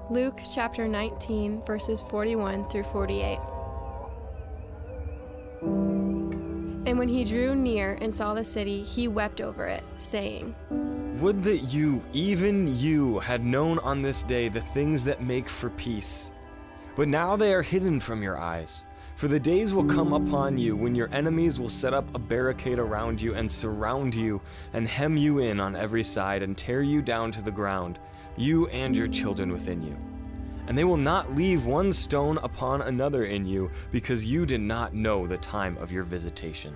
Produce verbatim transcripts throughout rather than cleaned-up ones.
Luke chapter nineteen, verses forty-one through forty-eight. And when he drew near and saw the city, he wept over it, saying, Would that you, even you, had known on this day the things that make for peace. But now they are hidden from your eyes. For the days will come upon you when your enemies will set up a barricade around you and surround you and hem you in on every side and tear you down to the ground, you and your children within you. And they will not leave one stone upon another in you, because you did not know the time of your visitation.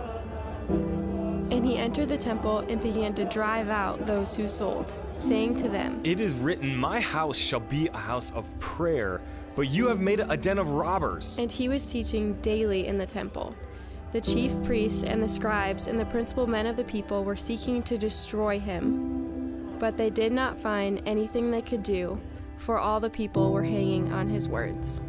And he entered the temple and began to drive out those who sold, saying to them, It is written, My house shall be a house of prayer, but you have made it a den of robbers. And he was teaching daily in the temple. The chief priests and the scribes and the principal men of the people were seeking to destroy him. But they did not find anything they could do, for all the people were hanging on his words.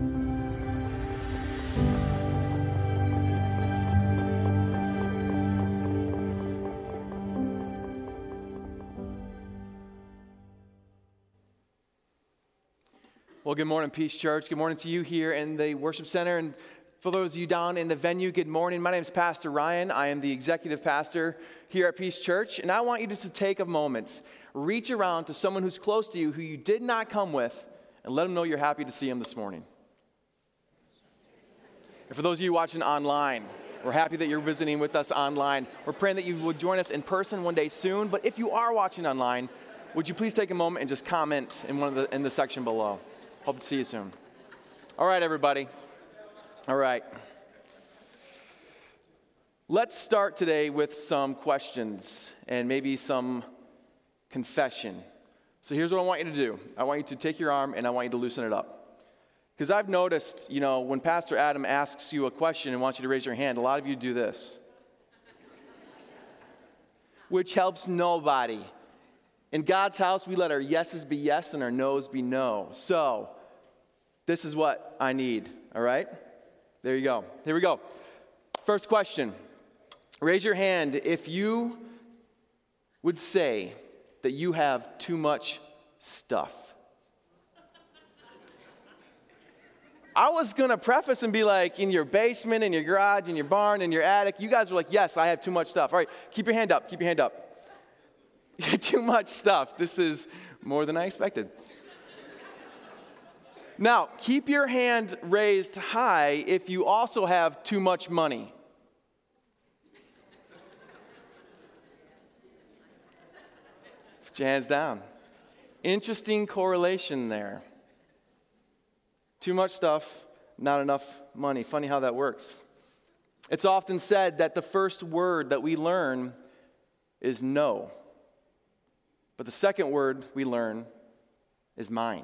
Well, good morning, Peace Church. Good morning to you here in the worship center. And for those of you down in the venue, good morning. My name is Pastor Ryan. I am the executive pastor here at Peace Church. And I want you just to take a moment, reach around to someone who's close to you who you did not come with, and let them know you're happy to see them this morning. And for those of you watching online, we're happy that you're visiting with us online. We're praying that you will join us in person one day soon. But if you are watching online, would you please take a moment and just comment in one of the in the section below? Hope to see you soon. All right, everybody. All right. Let's start today with some questions and maybe some confession. So here's what I want you to do. I want you to take your arm and I want you to loosen it up. Because I've noticed, you know, when Pastor Adam asks you a question and wants you to raise your hand, a lot of you do this. Which helps nobody. In God's house, we let our yeses be yes and our nos be no. So, this is what I need, all right? There you go. Here we go. First question. Raise your hand if you would say that you have too much stuff. I was going to preface and be like, in your basement, in your garage, in your barn, in your attic. You guys were like, yes, I have too much stuff. All right, keep your hand up. Keep your hand up. Too much stuff. This is more than I expected. Now, keep your hand raised high if you also have too much money. Put your hands down. Interesting correlation there. Too much stuff, not enough money. Funny how that works. It's often said that the first word that we learn is no. But the second word we learn is mine.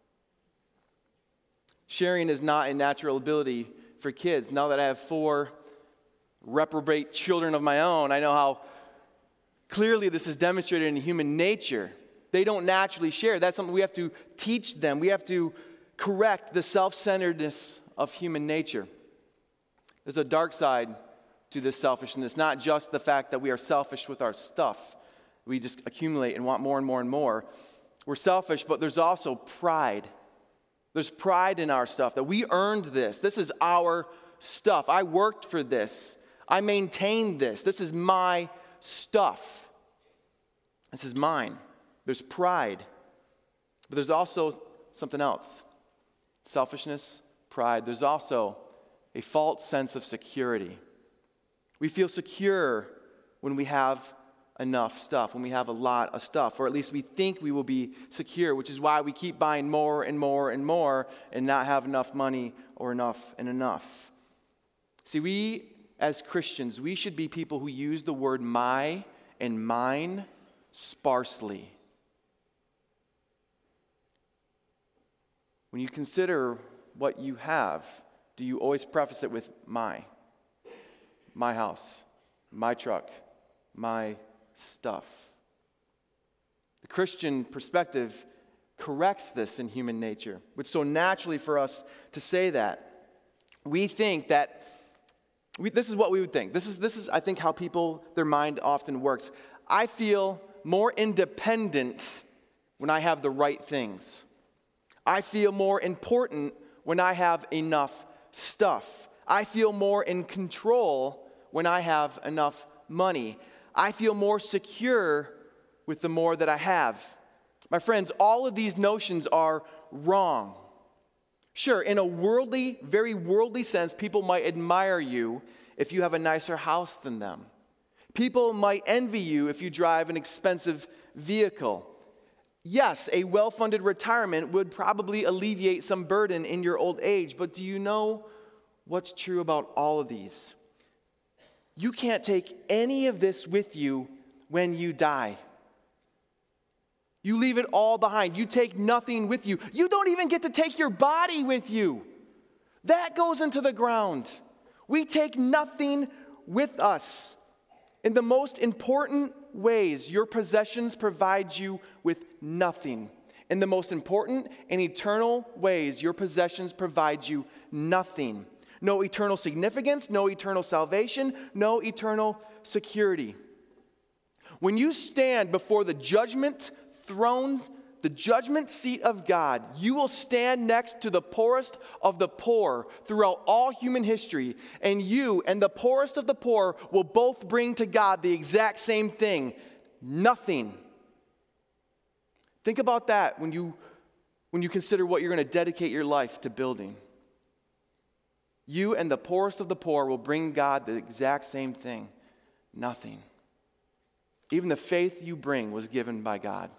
Sharing is not a natural ability for kids. Now that I have four reprobate children of my own, I know how clearly this is demonstrated in human nature. They don't naturally share. That's something we have to teach them. We have to correct the self-centeredness of human nature. There's a dark side to this selfishness, not just the fact that we are selfish with our stuff. We just accumulate and want more and more and more. We're selfish, but there's also pride. There's pride in our stuff, that we earned this. This is our stuff. I worked for this. I maintained this. This is my stuff. This is mine. There's pride. But there's also something else. Selfishness, pride. There's also a false sense of security. We feel secure when we have enough stuff, when we have a lot of stuff, or at least we think we will be secure, which is why we keep buying more and more and more and not have enough money or enough and enough. See, we as Christians, we should be people who use the word my and mine sparsely. When you consider what you have, do you always preface it with my? My house, my truck, my stuff. The Christian perspective corrects this in human nature, which is so naturally for us to say that. We think that, we, this is what we would think. This is, this is, I think, how people, their mind often works. I feel more independent when I have the right things. I feel more important when I have enough stuff. I feel more in control when I have enough money. I feel more secure with the more that I have. My friends, all of these notions are wrong. Sure, in a worldly, very worldly sense, people might admire you if you have a nicer house than them. People might envy you if you drive an expensive vehicle. Yes, a well-funded retirement would probably alleviate some burden in your old age, but do you know what's true about all of these? You can't take any of this with you when you die. You leave it all behind. You take nothing with you. You don't even get to take your body with you. That goes into the ground. We take nothing with us. In the most important ways, your possessions provide you with nothing. In the most important and eternal ways, your possessions provide you nothing. No eternal significance, no eternal salvation, no eternal security. When you stand before the judgment throne, the judgment seat of God, you will stand next to the poorest of the poor throughout all human history, and you and the poorest of the poor will both bring to God the exact same thing: nothing. Think about that when you when you consider what you're going to dedicate your life to building. You and the poorest of the poor will bring God the exact same thing: nothing. Even the faith you bring was given by God.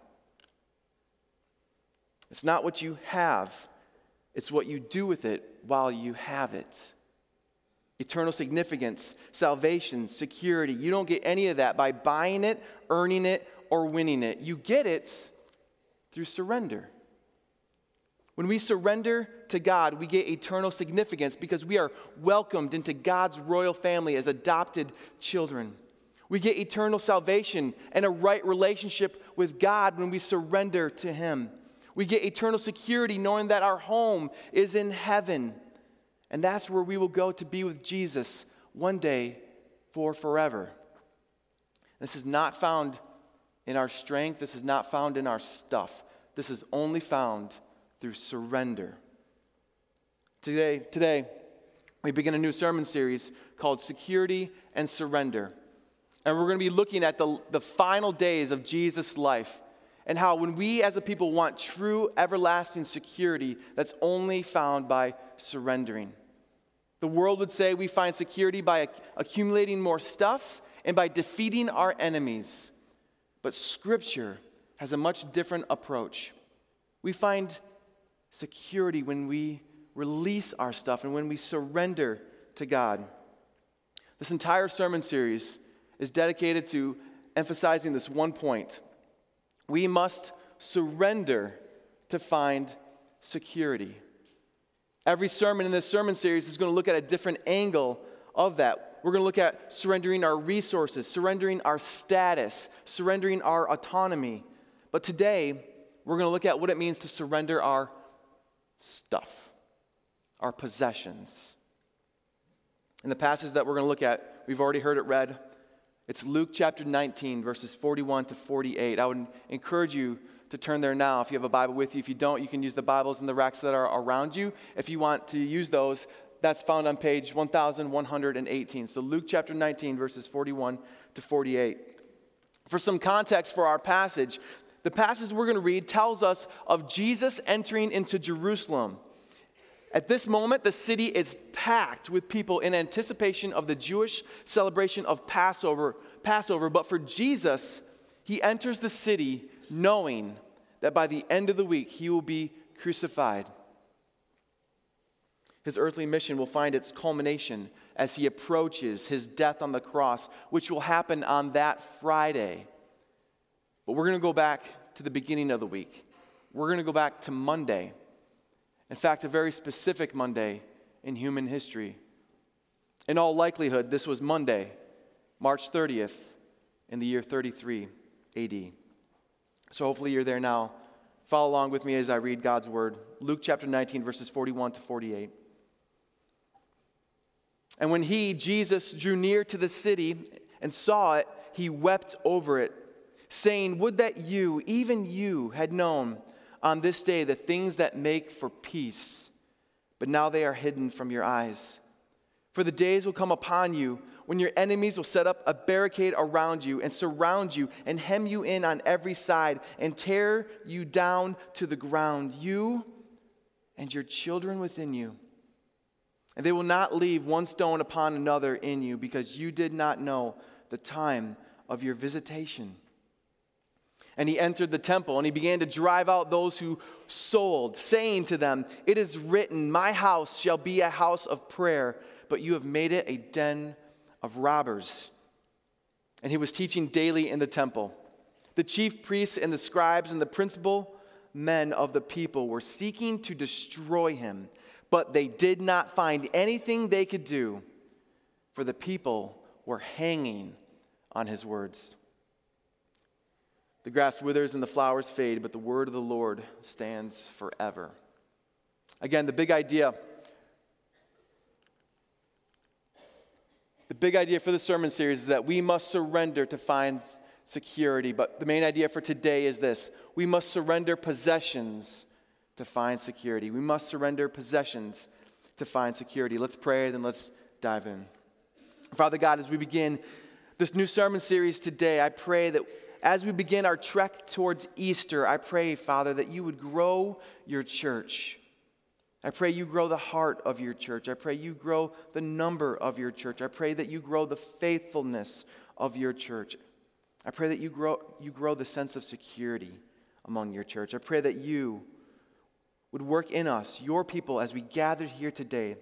It's not what you have, it's what you do with it while you have it. Eternal significance, salvation, security. You don't get any of that by buying it, earning it, or winning it. You get it through surrender. When we surrender to God, we get eternal significance because we are welcomed into God's royal family as adopted children. We get eternal salvation and a right relationship with God when we surrender to Him. We get eternal security knowing that our home is in heaven. And that's where we will go to be with Jesus one day for forever. This is not found in our strength. This is not found in our stuff. This is only found through surrender. Today, today, we begin a new sermon series called Security and Surrender. And we're going to be looking at the, the final days of Jesus' life and how when we as a people want true everlasting security, that's only found by surrendering. The world would say we find security by accumulating more stuff and by defeating our enemies. But Scripture has a much different approach. We find security when we release our stuff and when we surrender to God. This entire sermon series is dedicated to emphasizing this one point. We must surrender to find security. Every sermon in this sermon series is going to look at a different angle of that. We're going to look at surrendering our resources, surrendering our status, surrendering our autonomy. But today, we're going to look at what it means to surrender our stuff, our possessions. In the passage that we're going to look at, we've already heard it read. It's Luke chapter nineteen, verses forty-one to forty-eight. I would encourage you to turn there now if you have a Bible with you. If you don't, you can use the Bibles in the racks that are around you. If you want to use those, that's found on page one thousand one hundred eighteen. So Luke chapter nineteen, verses forty-one to forty-eight. For some context for our passage, the passage we're going to read tells us of Jesus entering into Jerusalem. At this moment, the city is packed with people in anticipation of the Jewish celebration of Passover. Passover. But for Jesus, he enters the city knowing that by the end of the week, he will be crucified. His earthly mission will find its culmination as he approaches his death on the cross, which will happen on that Friday. But we're going to go back to the beginning of the week. We're going to go back to Monday. In fact, a very specific Monday in human history. In all likelihood, this was Monday, March thirtieth, in the year thirty-three A D. So hopefully you're there now. Follow along with me as I read God's word. Luke chapter nineteen, verses forty-one to forty-eight. And when he, Jesus, drew near to the city and saw it, he wept over it, saying, "Would that you, even you, had known on this day the things that make for peace, but now they are hidden from your eyes. For the days will come upon you when your enemies will set up a barricade around you and surround you and hem you in on every side and tear you down to the ground, you and your children within you. And they will not leave one stone upon another in you, because you did not know the time of your visitation. And he entered the temple, and he began to drive out those who sold, saying to them, "It is written, my house shall be a house of prayer, but you have made it a den of robbers." And he was teaching daily in the temple. The chief priests and the scribes and the principal men of the people were seeking to destroy him, but they did not find anything they could do, for the people were hanging on his words. The grass withers and the flowers fade, but the word of the Lord stands forever. Again, the big idea The big idea for the sermon series is that we must surrender to find security. But the main idea for today is this: we must surrender possessions to find security. We must surrender possessions to find security. Let's pray, then let's dive in. Father God, as we begin this new sermon series today, I pray that as we begin our trek towards Easter, I pray, Father, that you would grow your church. I pray you grow the heart of your church. I pray you grow the number of your church. I pray that you grow the faithfulness of your church. I pray that you grow, you grow the sense of security among your church. I pray that you would work in us, your people, as we gathered here today,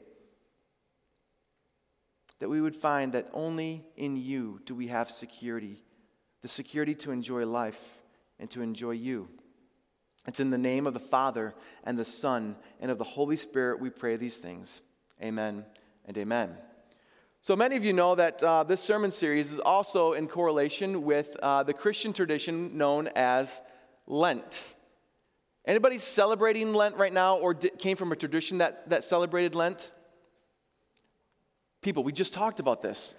that we would find that only in you do we have security, the security to enjoy life and to enjoy you. It's in the name of the Father and the Son and of the Holy Spirit we pray these things. Amen and amen. So many of you know that uh, this sermon series is also in correlation with uh, the Christian tradition known as Lent. Anybody celebrating Lent right now, or di- came from a tradition that, that celebrated Lent? People, we just talked about this.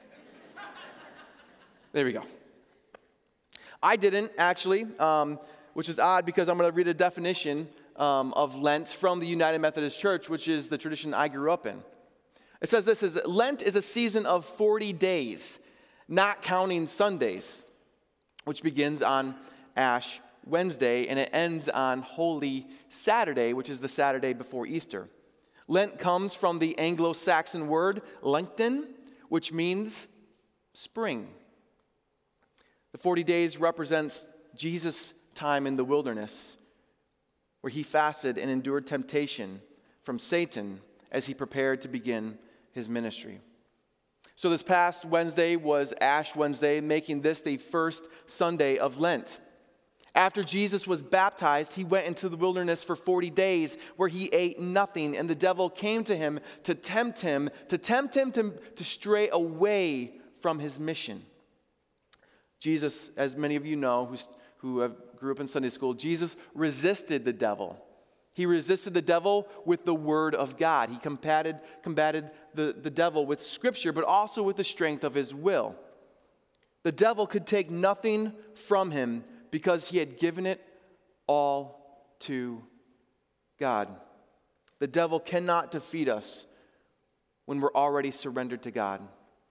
There we go. I didn't, actually. Um, which is odd because I'm going to read a definition um, of Lent from the United Methodist Church, which is the tradition I grew up in. It says this, is Lent is a season of forty days, not counting Sundays, which begins on Ash Wednesday, and it ends on Holy Saturday, which is the Saturday before Easter. Lent comes from the Anglo-Saxon word Lenten, which means spring. The forty days represents Jesus' time in the wilderness, where he fasted and endured temptation from Satan as he prepared to begin his ministry. So this past Wednesday was Ash Wednesday, making this the first Sunday of Lent. After Jesus was baptized, he went into the wilderness for forty days where he ate nothing, and the devil came to him to tempt him, to tempt him to, to stray away from his mission. Jesus, as many of you know, who's, who have grew up in Sunday school, Jesus resisted the devil. He resisted the devil with the word of God. He combated, combated the, the devil with scripture, but also with the strength of his will. The devil could take nothing from him because he had given it all to God. The devil cannot defeat us when we're already surrendered to God.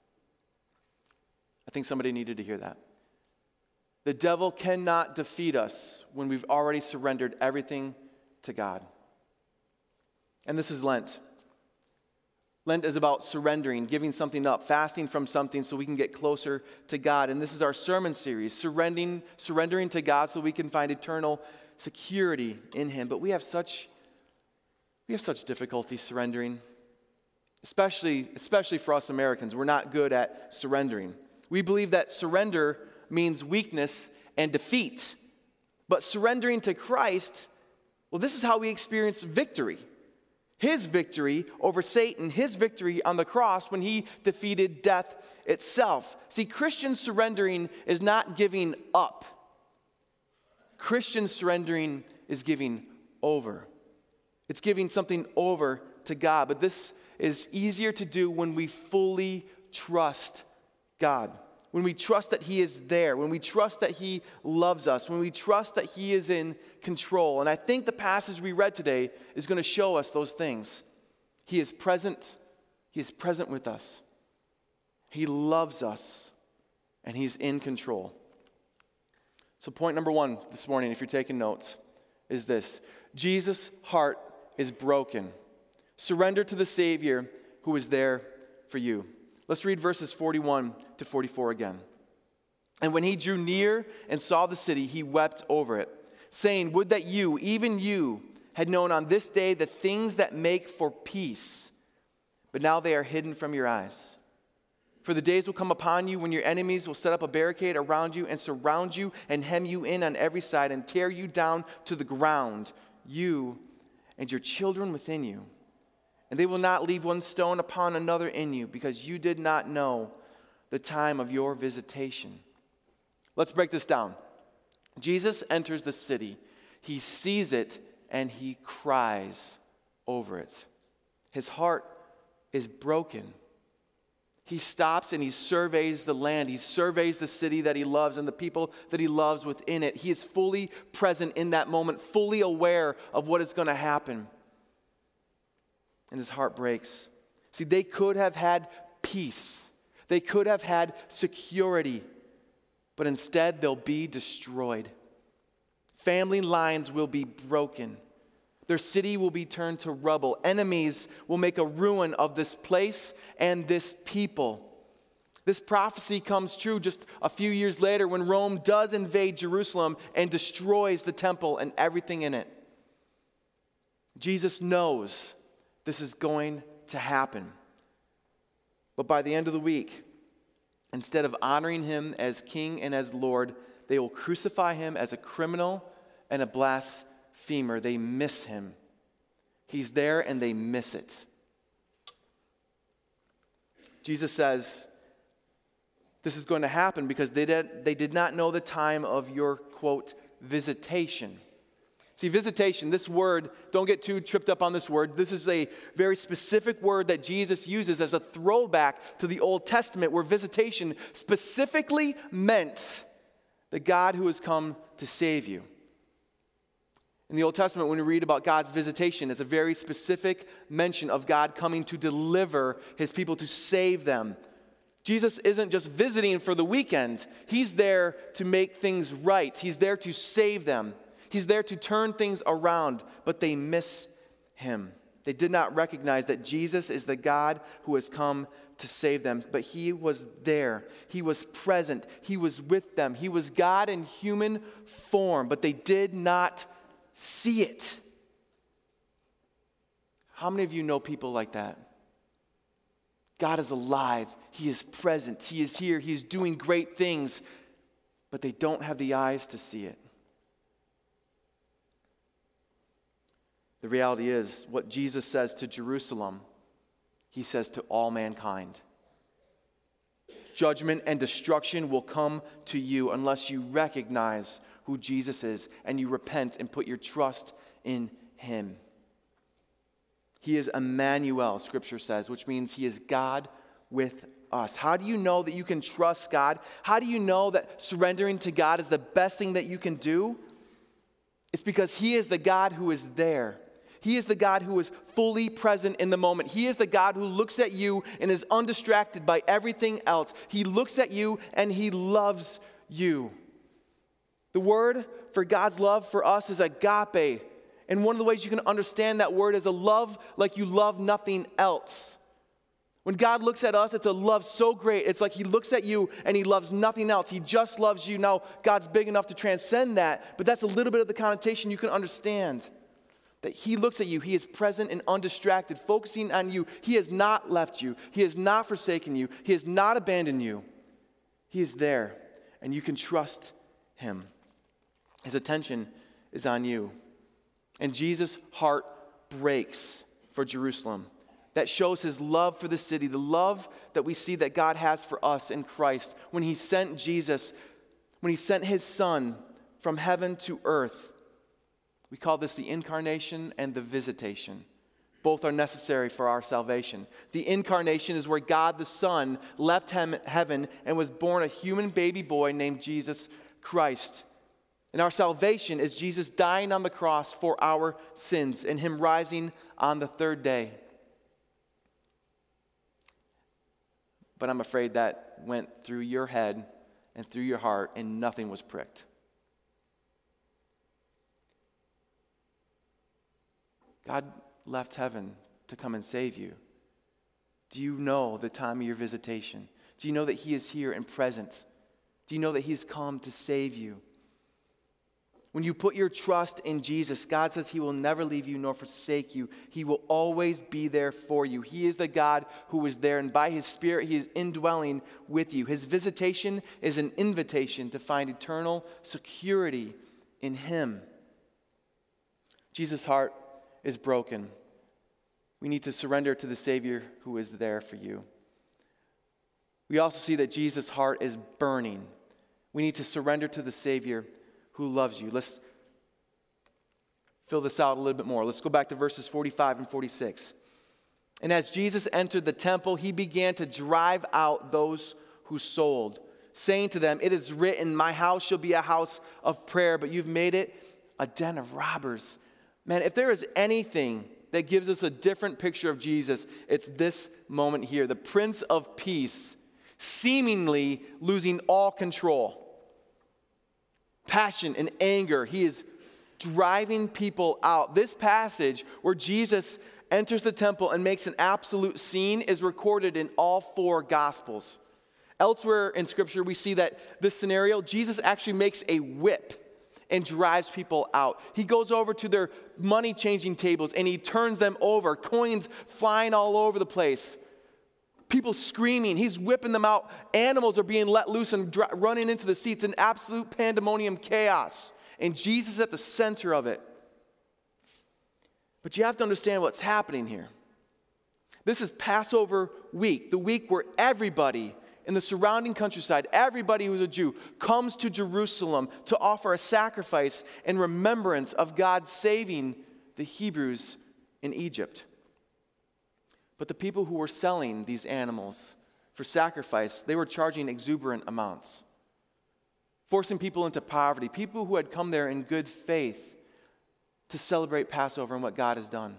I think somebody needed to hear that. The devil cannot defeat us when we've already surrendered everything to God. And this is Lent. Lent is about surrendering, giving something up, fasting from something so we can get closer to God. And this is our sermon series, surrendering, surrendering to God so we can find eternal security in him. But we have such, we have such difficulty surrendering, especially, especially for us Americans. We're not good at surrendering. We believe that surrender means weakness and defeat. But surrendering to Christ, well, this is how we experience victory. His victory over Satan, his victory on the cross when he defeated death itself. See, Christian surrendering is not giving up. Christian surrendering is giving over. It's giving something over to God. But this is easier to do when we fully trust God. when we trust that he is there, when we trust that he loves us, when we trust that he is in control. And I think the passage we read today is going to show us those things. He is present. He is present with us. He loves us, and he's in control. So point number one this morning, if you're taking notes, is this. Jesus' heart is broken. Surrender to the Savior who is there for you. Let's read verses forty-one to forty-four again. And when he drew near and saw the city, he wept over it, saying, would that you, even you, had known on this day the things that make for peace, but now they are hidden from your eyes. For the days will come upon you when your enemies will set up a barricade around you and surround you and hem you in on every side and tear you down to the ground, you and your children within you. And they will not leave one stone upon another in you, because you did not know the time of your visitation. Let's break this down. Jesus enters the city. He sees it and he cries over it. His heart is broken. He stops and he surveys the land. He surveys the city that he loves and the people that he loves within it. He is fully present in that moment, fully aware of what is going to happen. And his heart breaks. See, they could have had peace. They could have had security. But instead, they'll be destroyed. Family lines will be broken. Their city will be turned to rubble. Enemies will make a ruin of this place and this people. This prophecy comes true just a few years later when Rome does invade Jerusalem and destroys the temple and everything in it. Jesus knows this is going to happen. But by the end of the week, instead of honoring him as king and as Lord, they will crucify him as a criminal and a blasphemer. They miss him. He's there and they miss it. Jesus says this is going to happen because they did, they did not know the time of your, quote, visitation. See, visitation, this word, don't get too tripped up on this word. This is a very specific word that Jesus uses as a throwback to the Old Testament, where visitation specifically meant the God who has come to save you. In the Old Testament, when we read about God's visitation, it's a very specific mention of God coming to deliver his people, to save them. Jesus isn't just visiting for the weekend. He's there to make things right. He's there to save them. He's there to turn things around, but they miss him. They did not recognize that Jesus is the God who has come to save them, but he was there. He was present. He was with them. He was God in human form, but they did not see it. How many of you know people like that? God is alive. He is present. He is here. He is doing great things, but they don't have the eyes to see it. The reality is, what Jesus says to Jerusalem, he says to all mankind. Judgment and destruction will come to you unless you recognize who Jesus is and you repent and put your trust in him. He is Emmanuel, Scripture says, which means he is God with us. How do you know that you can trust God? How do you know that surrendering to God is the best thing that you can do? It's because he is the God who is there. He is the God who is fully present in the moment. He is the God who looks at you and is undistracted by everything else. He looks at you and he loves you. The word for God's love for us is agape. And one of the ways you can understand that word is a love like you love nothing else. When God looks at us, it's a love so great. It's like he looks at you and he loves nothing else. He just loves you. Now, God's big enough to transcend that, but that's a little bit of the connotation you can understand. That he looks at you, he is present and undistracted, focusing on you. He has not left you. He has not forsaken you. He has not abandoned you. He is there, and you can trust him. His attention is on you. And Jesus' heart breaks for Jerusalem. That shows his love for the city, the love that we see that God has for us in Christ. When he sent Jesus, when he sent his son from heaven to earth, we call this the incarnation and the visitation. Both are necessary for our salvation. The incarnation is where God the Son left hem- heaven and was born a human baby boy named Jesus Christ. And our salvation is Jesus dying on the cross for our sins and him rising on the third day. But I'm afraid that went through your head and through your heart and nothing was pricked. God left heaven to come and save you. Do you know the time of your visitation? Do you know that he is here and present? Do you know that he's come to save you? When you put your trust in Jesus, God says he will never leave you nor forsake you. He will always be there for you. He is the God who is there, and by his Spirit, he is indwelling with you. His visitation is an invitation to find eternal security in him. Jesus' heart is broken. We need to surrender to the Savior who is there for you. We also see that Jesus' heart is burning. We need to surrender to the Savior who loves you. Let's fill this out a little bit more. Let's go back to verses forty-five and forty-six. And as Jesus entered the temple, he began to drive out those who sold, saying to them, "It is written, my house shall be a house of prayer, but you've made it a den of robbers." Man, if there is anything that gives us a different picture of Jesus, it's this moment here. The Prince of Peace seemingly losing all control. Passion and anger. He is driving people out. This passage where Jesus enters the temple and makes an absolute scene is recorded in all four Gospels. Elsewhere in Scripture, we see that this scenario, Jesus actually makes a whip and drives people out. He goes over to their money-changing tables and he turns them over, coins flying all over the place. People screaming, he's whipping them out. Animals are being let loose and dr- running into the seats in absolute pandemonium chaos. And Jesus is at the center of it. But you have to understand what's happening here. This is Passover week, the week where everybody in the surrounding countryside, everybody who's a Jew, comes to Jerusalem to offer a sacrifice in remembrance of God saving the Hebrews in Egypt. But the people who were selling these animals for sacrifice, they were charging exuberant amounts, forcing people into poverty, people who had come there in good faith to celebrate Passover and what God has done.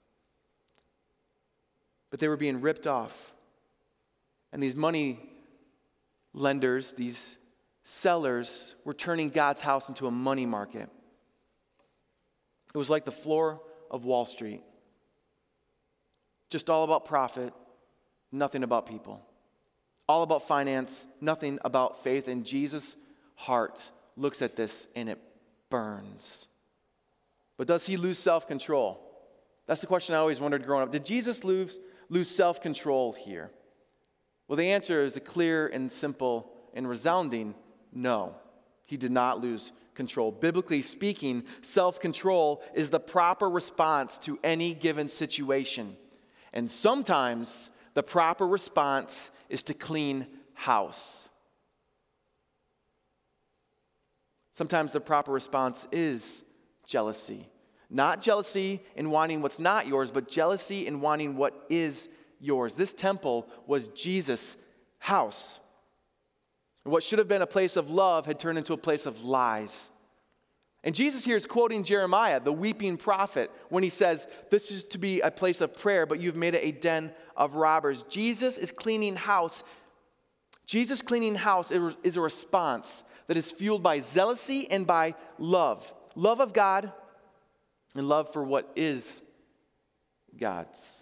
But they were being ripped off. And these money lenders, these sellers, were turning God's house into a money market. It was like the floor of Wall Street. Just all about profit, nothing about people. All about finance, nothing about faith. And Jesus' heart looks at this and it burns. But does he lose self-control? That's the question I always wondered growing up. Did Jesus lose, lose self-control here? Well, the answer is a clear and simple and resounding no. He did not lose control. Biblically speaking, self-control is the proper response to any given situation. And sometimes the proper response is to clean house. Sometimes the proper response is jealousy. Not jealousy in wanting what's not yours, but jealousy in wanting what is yours. This temple was Jesus' house. What should have been a place of love had turned into a place of lies. And Jesus here is quoting Jeremiah, the weeping prophet, when he says, this is to be a place of prayer, but you've made it a den of robbers. Jesus is cleaning house. Jesus cleaning house is a response that is fueled by zealousy and by love. Love of God and love for what is God's.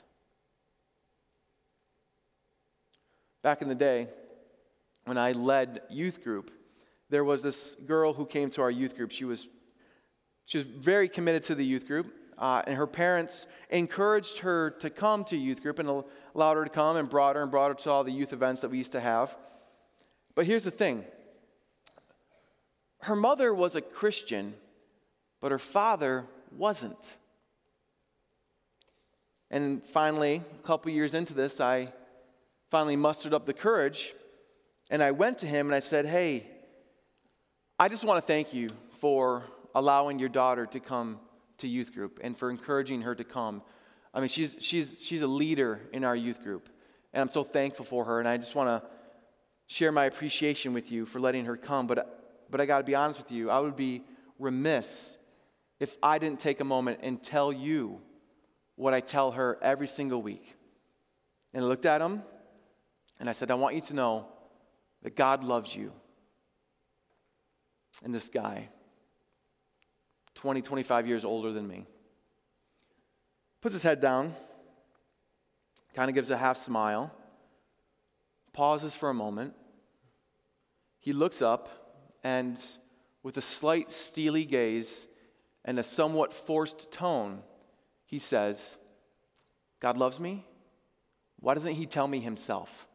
Back in the day, when I led youth group, there was this girl who came to our youth group. She was She was very committed to the youth group, uh, and her parents encouraged her to come to youth group and allowed her to come and brought her and brought her to all the youth events that we used to have. But here's the thing. Her mother was a Christian, but her father wasn't. And finally, a couple years into this, I finally mustered up the courage, and I went to him and I said, hey, I just want to thank you for allowing your daughter to come to youth group and for encouraging her to come. I mean, she's, she's, she's a leader in our youth group, and I'm so thankful for her, and I just want to share my appreciation with you for letting her come, but, but I got to be honest with you, I would be remiss if I didn't take a moment and tell you what I tell her every single week. And I looked at him, and I said, I want you to know that God loves you. And this guy, twenty, twenty-five years older than me, puts his head down, kind of gives a half smile, pauses for a moment. He looks up, and with a slight steely gaze and a somewhat forced tone, he says, God loves me? Why doesn't he tell me himself?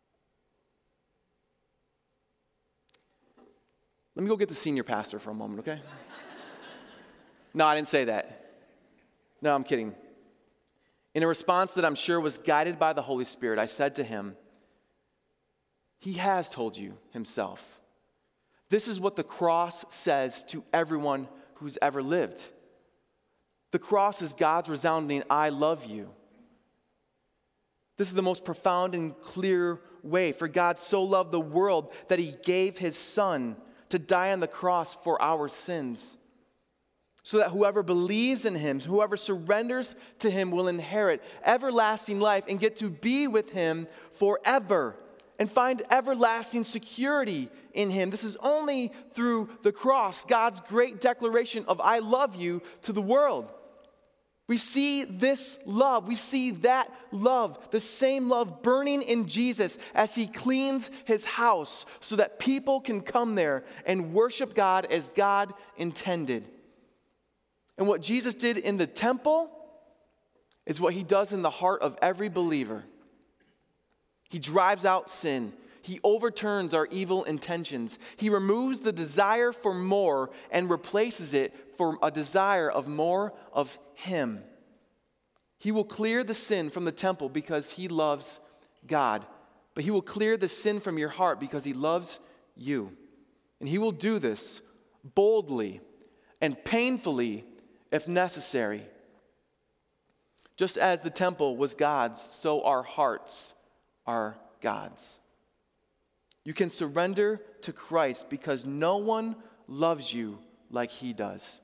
Let me go get the senior pastor for a moment, okay? No, I didn't say that. No, I'm kidding. In a response that I'm sure was guided by the Holy Spirit, I said to him, he has told you himself. This is what the cross says to everyone who's ever lived. The cross is God's resounding, I love you. This is the most profound and clear way, for God so loved the world that he gave his son to die on the cross for our sins, so that whoever believes in him, whoever surrenders to him will inherit everlasting life and get to be with him forever and find everlasting security in him. This is only through the cross, God's great declaration of I love you to the world. We see this love, we see that love, the same love burning in Jesus as he cleans his house so that people can come there and worship God as God intended. And what Jesus did in the temple is what he does in the heart of every believer. He drives out sin. He overturns our evil intentions. He removes the desire for more and replaces it for a desire of more of him. He will clear the sin from the temple because he loves God. But he will clear the sin from your heart because he loves you. And he will do this boldly and painfully if necessary. Just as the temple was God's, so our hearts are God's. You can surrender to Christ because no one loves you like he does.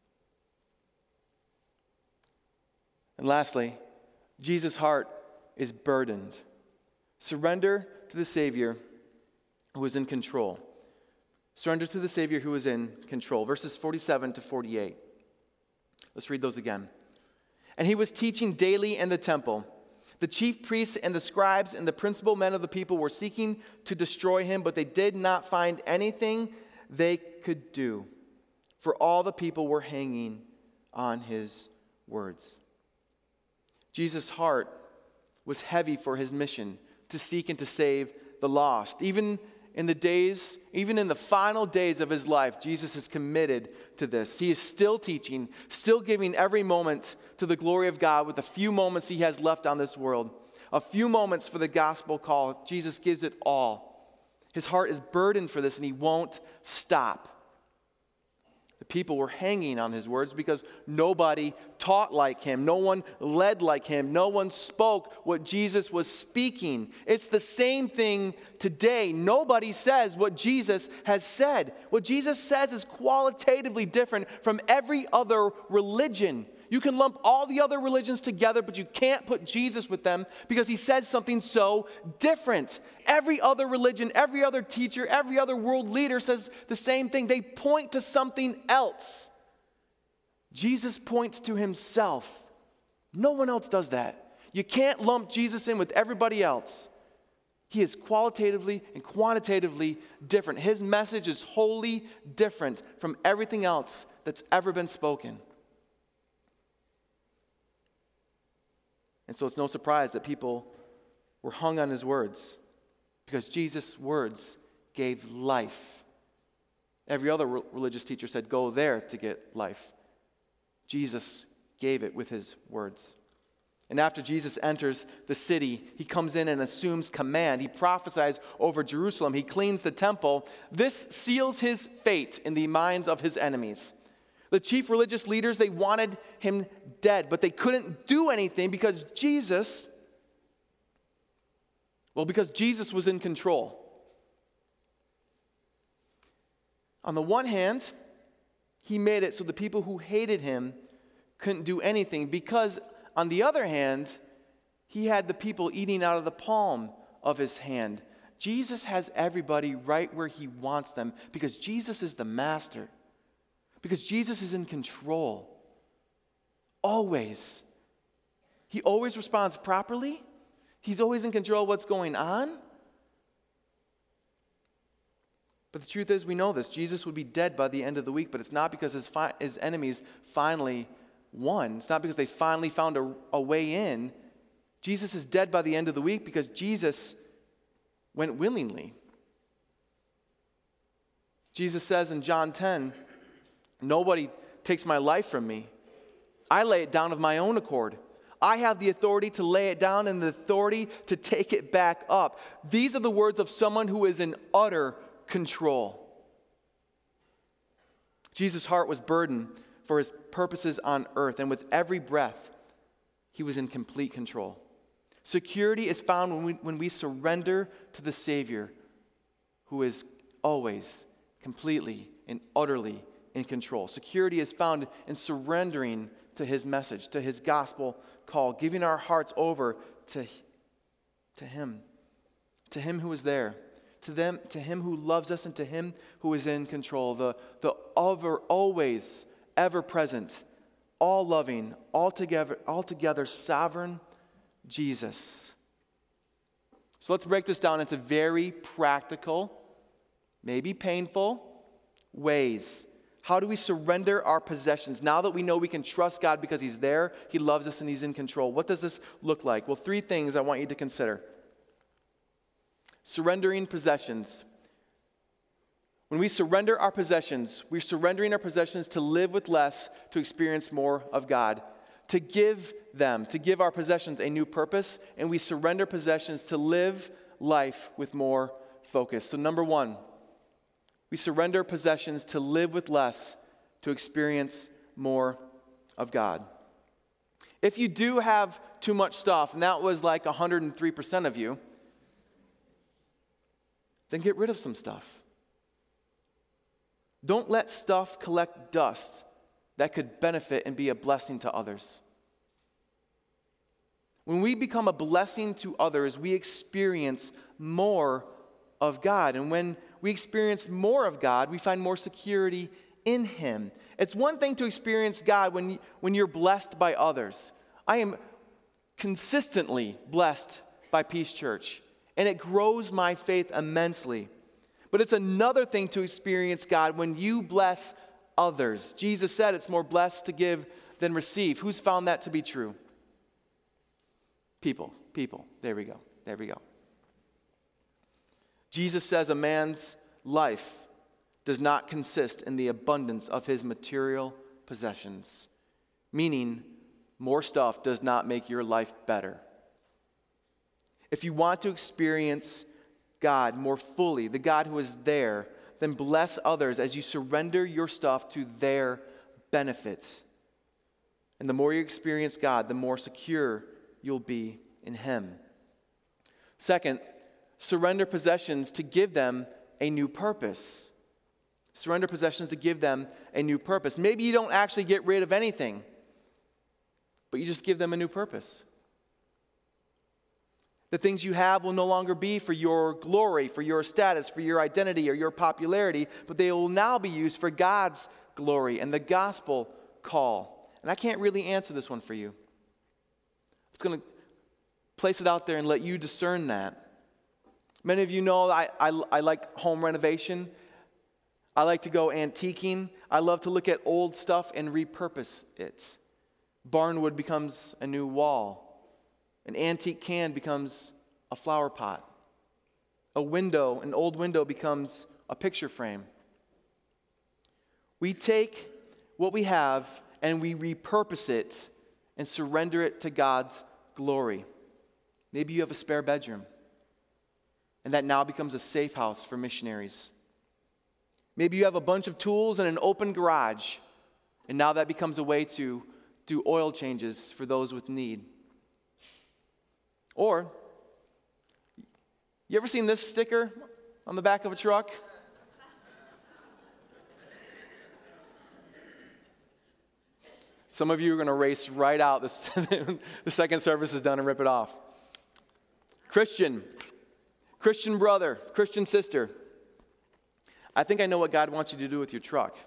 And lastly, Jesus' heart is burdened. Surrender to the Savior who is in control. Surrender to the Savior who is in control. Verses forty-seven to forty-eight. Let's read those again. And he was teaching daily in the temple. The chief priests and the scribes and the principal men of the people were seeking to destroy him, but they did not find anything they could do, for all the people were hanging on his words. Jesus' heart was heavy for his mission to seek and to save the lost. Even in the days, even in the final days of his life, Jesus is committed to this. He is still teaching, still giving every moment to the glory of God with the few moments he has left on this world. A few moments for the gospel call. Jesus gives it all. His heart is burdened for this and he won't stop. The people were hanging on his words because nobody taught like him. No one led like him. No one spoke what Jesus was speaking. It's the same thing today. Nobody says what Jesus has said. What Jesus says is qualitatively different from every other religion. You can lump all the other religions together, but you can't put Jesus with them because he says something so different. Every other religion, every other teacher, every other world leader says the same thing. They point to something else. Jesus points to himself. No one else does that. You can't lump Jesus in with everybody else. He is qualitatively and quantitatively different. His message is wholly different from everything else that's ever been spoken. And so it's no surprise that people were hung on his words because Jesus' words gave life. Every other re- religious teacher said, go there to get life. Jesus gave it with his words. And after Jesus enters the city, he comes in and assumes command. He prophesies over Jerusalem. He cleans the temple. This seals his fate in the minds of his enemies. The chief religious leaders, they wanted him dead, but they couldn't do anything because Jesus, well, because Jesus was in control. On the one hand, he made it so the people who hated him couldn't do anything, because on the other hand, he had the people eating out of the palm of his hand. Jesus has everybody right where he wants them because Jesus is the master. Because Jesus is in control. Always. He always responds properly. He's always in control of what's going on. But the truth is, we know this. Jesus would be dead by the end of the week, but it's not because his, fi- his enemies finally won. It's not because they finally found a, a way in. Jesus is dead by the end of the week because Jesus went willingly. Jesus says in John ten, nobody takes my life from me. I lay it down of my own accord. I have the authority to lay it down and the authority to take it back up. These are the words of someone who is in utter control. Jesus' heart was burdened for his purposes on earth, and with every breath, he was in complete control. Security is found when we, when we surrender to the Savior, who is always completely and utterly in control. Security is found in surrendering to his message, to his gospel call, giving our hearts over to, to him, to him who is there, to them, to him who loves us, and to him who is in control, the, the ever, always, ever present, all loving, altogether, altogether sovereign Jesus. So let's break this down into very practical, maybe painful ways. How do we surrender our possessions now that we know we can trust God because he's there, he loves us, and he's in control? What does this look like? Well, three things I want you to consider. Surrendering possessions. When we surrender our possessions, we're surrendering our possessions to live with less, to experience more of God, to give them, to give our possessions a new purpose, and we surrender possessions to live life with more focus. So number one, we surrender possessions to live with less, to experience more of God. If you do have too much stuff, and that was like one hundred three percent of you, then get rid of some stuff. Don't let stuff collect dust that could benefit and be a blessing to others. When we become a blessing to others, we experience more of God. And when we experience more of God, we find more security in him. It's one thing to experience God when, you, when you're blessed by others. I am consistently blessed by Peace Church, and it grows my faith immensely. But it's another thing to experience God when you bless others. Jesus said it's more blessed to give than receive. Who's found that to be true? People, people. There we go. There we go. Jesus says a man's life does not consist in the abundance of his material possessions, meaning more stuff does not make your life better. If you want to experience God more fully, the God who is there, then bless others as you surrender your stuff to their benefit. And the more you experience God, the more secure you'll be in him. Second, surrender possessions to give them a new purpose. Surrender possessions to give them a new purpose. Maybe you don't actually get rid of anything, but you just give them a new purpose. The things you have will no longer be for your glory, for your status, for your identity, or your popularity, but they will now be used for God's glory and the gospel call. And I can't really answer this one for you. I'm just going to place it out there and let you discern that. Many of you know I, I, I like home renovation. I like to go antiquing. I love to look at old stuff and repurpose it. Barnwood becomes a new wall. An antique can becomes a flower pot. A window, an old window becomes a picture frame. We take what we have and we repurpose it and surrender it to God's glory. Maybe you have a spare bedroom, and that now becomes a safe house for missionaries. Maybe you have a bunch of tools in an open garage, And now that becomes a way to do oil changes for those with need. Or, you ever seen this sticker on the back of a truck? Some of you are going to race right out this, the second service is done and rip it off. Christian, Christian brother, Christian sister, I think I know what God wants you to do with your truck.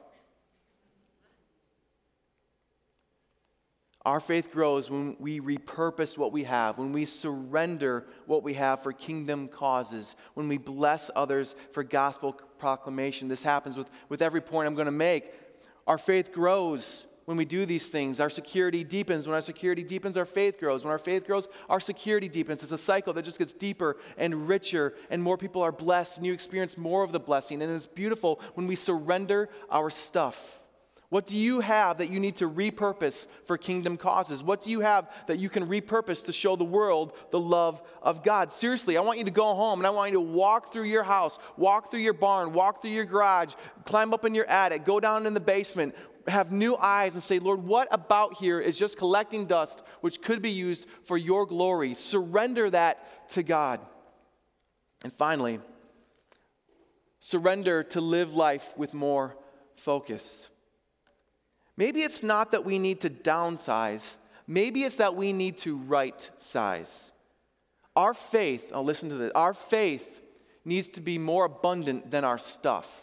Our faith grows when we repurpose what we have, when we surrender what we have for kingdom causes, when we bless others for gospel proclamation. This happens with, with every point I'm going to make. Our faith grows when we do these things. Our security deepens. When our security deepens, our faith grows. When our faith grows, our security deepens. It's a cycle that just gets deeper and richer, and more people are blessed, and you experience more of the blessing. And it's beautiful when we surrender our stuff. What do you have that you need to repurpose for kingdom causes? What do you have that you can repurpose to show the world the love of God? Seriously, I want you to go home and I want you to walk through your house, walk through your barn, walk through your garage, climb up in your attic, go down in the basement, have new eyes and say, Lord, what about here is just collecting dust which could be used for your glory? Surrender that to God. And finally, surrender to live life with more focus. Maybe it's not that we need to downsize. Maybe it's that we need to right size. Our faith, oh, listen to this, our faith needs to be more abundant than our stuff.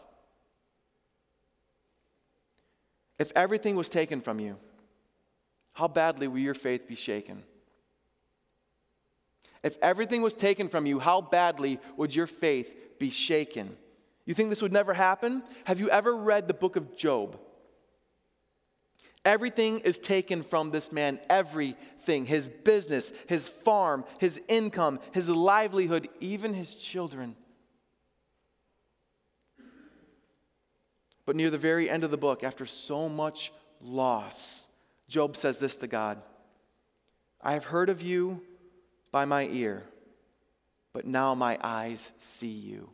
If everything was taken from you, how badly will your faith be shaken? If everything was taken from you, how badly would your faith be shaken? You think this would never happen? Have you ever read the book of Job? Everything is taken from this man, everything, his business, his farm, his income, his livelihood, even his children. But near the very end of the book, after so much loss, Job says this to God: I have heard of you by my ear, but now my eyes see you.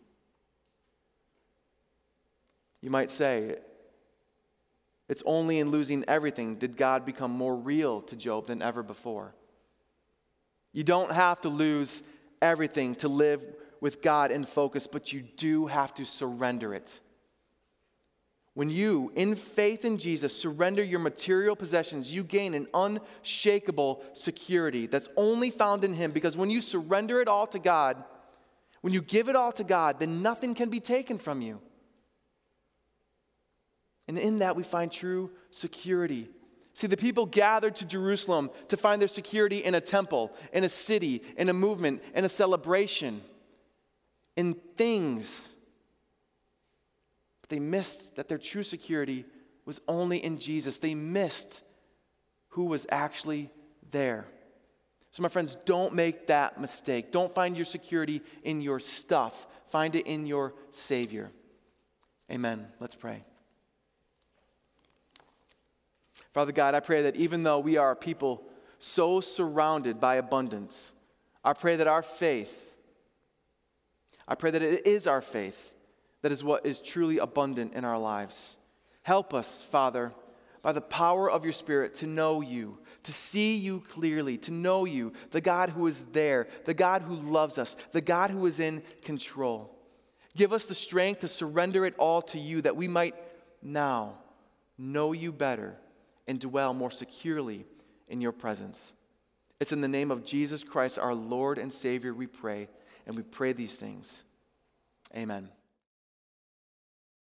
You might say, it's only in losing everything did God become more real to Job than ever before. You don't have to lose everything to live with God in focus, but you do have to surrender it. When you, in faith in Jesus, surrender your material possessions, you gain an unshakable security that's only found in Him, because when you surrender it all to God, when you give it all to God, then nothing can be taken from you. And in that we find true security. See, the people gathered to Jerusalem to find their security in a temple, in a city, in a movement, in a celebration, in things. But they missed that their true security was only in Jesus. They missed who was actually there. So my friends, don't make that mistake. Don't find your security in your stuff. Find it in your Savior. Amen. Let's pray. Father God, I pray that even though we are a people so surrounded by abundance, I pray that our faith, I pray that it is our faith that is what is truly abundant in our lives. Help us, Father, by the power of your Spirit to know you, to see you clearly, to know you, the God who is there, the God who loves us, the God who is in control. Give us the strength to surrender it all to you, that we might now know you better and dwell more securely in your presence. It's in the name of Jesus Christ, our Lord and Savior, we pray, and we pray these things. Amen.